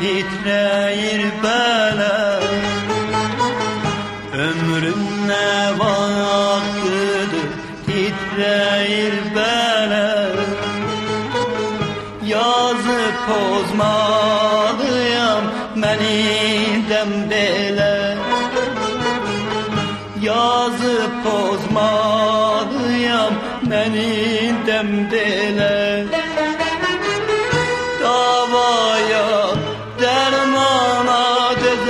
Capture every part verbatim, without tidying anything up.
titreyir bele. Ömrüm ne vaktidir titreyir bele. Yazıp pozmalıyam menidem bele. Yazıp pozmalıyam menidem bele. Davaya dermana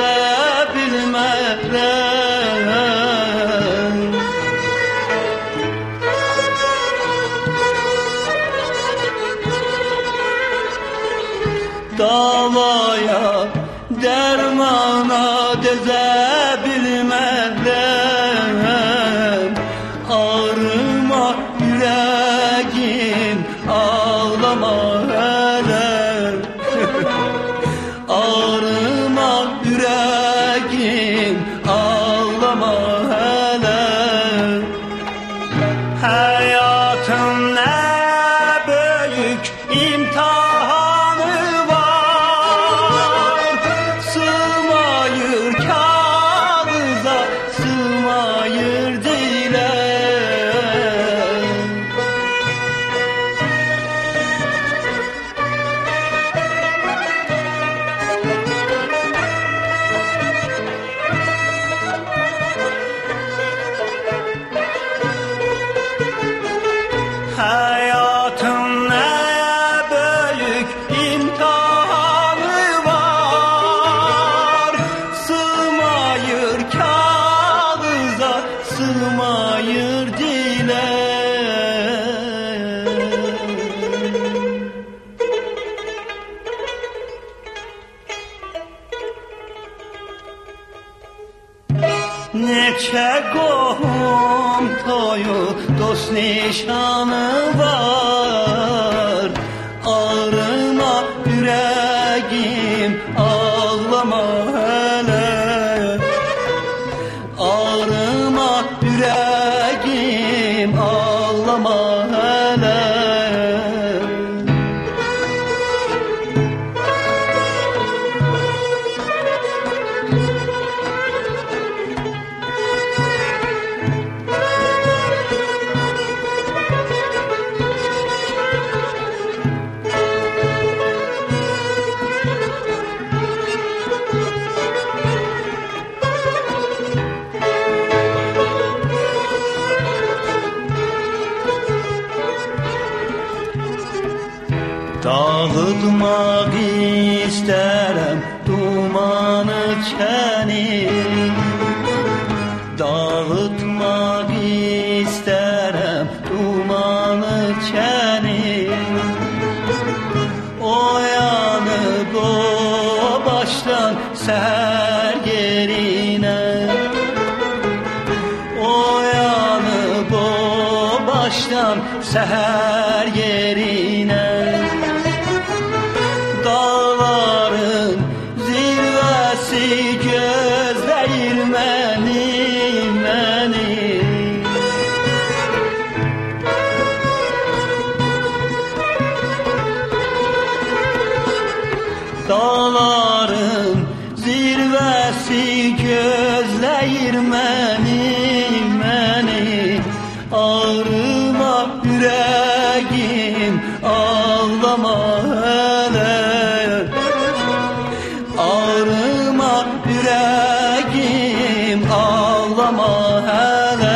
düzebilmeden. Davaya dermana düzebilmeden. Ağrıma yüreğim ağlama hele. Ağrıma yüreğim ağlama hele. Hayatın ne büyük imtihanı var. Sığmayır kağıza, sığmayır dile. Hayatın ne büyük imtihanı var. Sığmayır kağıza, sığmayır dile. Neçe qohum toyu, dost nişanı var. Ağrıma yüreğim ağlama hele. Ağrıma yüreğim ağlama hele. Dağıtmak isterim dumanı çəni. Dağıtmak isterim dumanı çəni. Oyanıb o baştan seher yerine. Oyanıb o baştan seher yerine. Dağların zirvesi gözleyir məni, məni. Dağların zirvesi gözleyir məni, məni. Ağrıma yüreğim ağlama hele. Ağrıma yüreğim ağlama hele.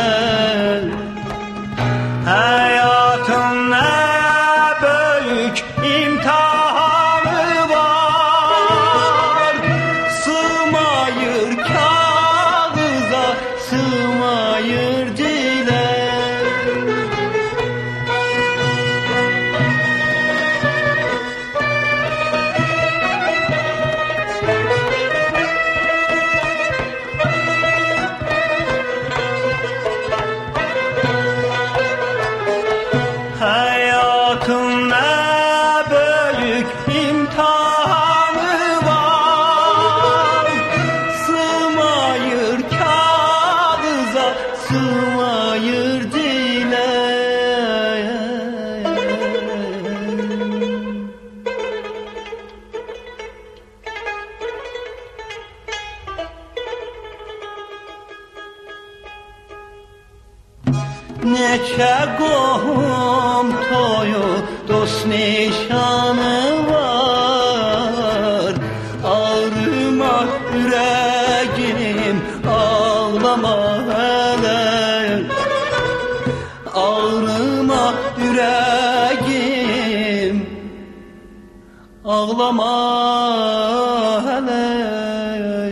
Hayatın ne büyük imtihanı var. Sığmayır kağıza, sığmayır dile. Qohum toyu, dost nişanı var. Ağrıma yüreğim, ağlama hele. Ağrıma yüreğim, ağlama hele.